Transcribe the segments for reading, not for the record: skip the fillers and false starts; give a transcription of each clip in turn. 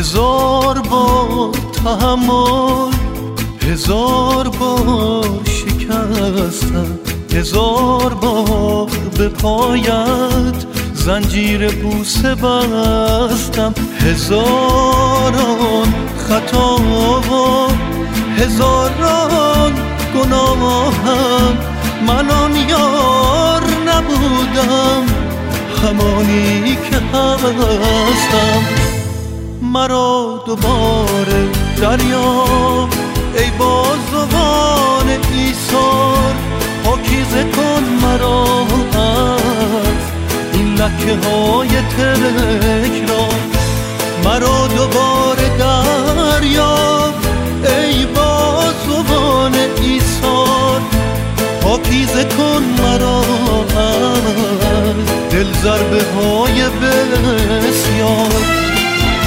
1000 بار تحمل، 1000 بار شکستم، 1000 بار به پایت زنجیر بوسه بستم. هزاران خطا و هزاران گناهم، من آن یار نبودم همانی که هستم. مرا دوباره دریاب ای بازوان ایثار، پاکیزه کن مرا از این لکه های تکرار. مرا دوباره دریاب ای بازوان ایثار، پاکیزه کن مرا از دل ضربه های بسیار.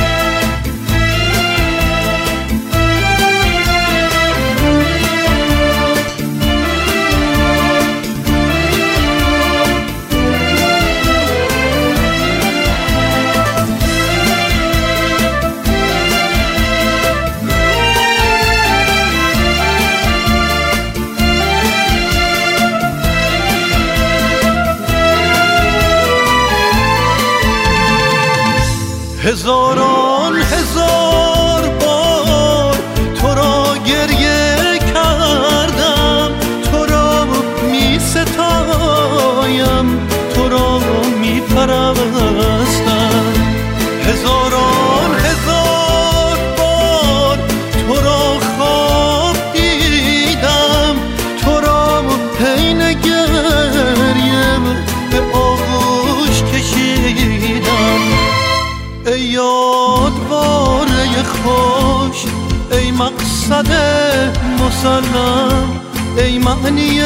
هزاران هزار بار تو را گریه کردم، تو را می ستایم، تو را می پرستم. هزاران هزار بار تو را خواب دیدم، تو را حین گریم به آغوش کشیدم. ای یادواره خوش، ای مقصد مسلم، ای معنی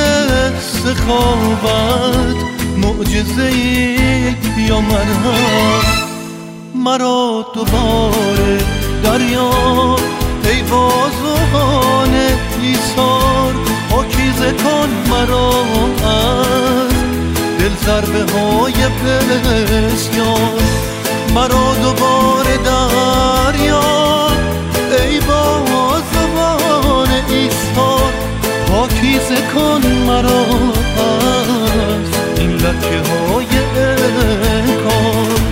سخاوت، معجزه‌ای یا مرهم. مرا دوباره دریاب ای بازوان ایثار، پاکیزه کن مرا از دل ضربه های بسیار. مرا دوباره دریاب ای بازوان ایثار، پاکیزه کن مرا از این لکه های انکار.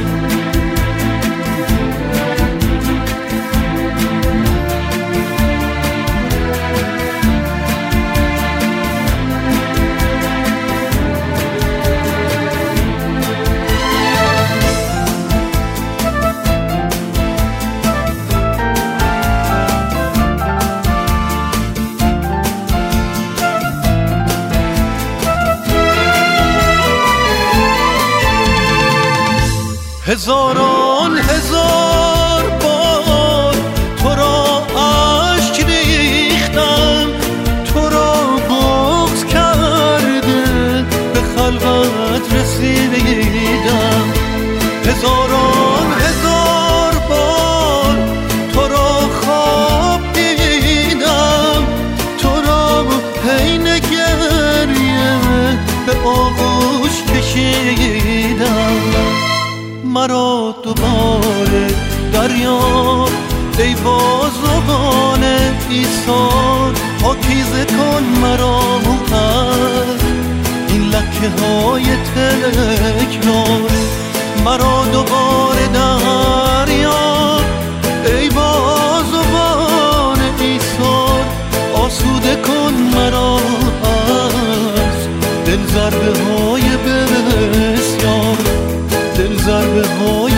هزاران هزار بار تو را اشک ریختم، تو را بغض کرده به خلوت رسیدم. هزاران هزار بار تو را خواب دیدم، تو را حین گریه به آغوش کشیدم. مرا دوباره دریاب ای بازوان ایثار، پاکیزه کن مرا از این لکه های تکرار. مرا دوباره دریاب ای بازوان ایثار، آسوده کن مرا از دل ضربه های بسیار، دل ضربه های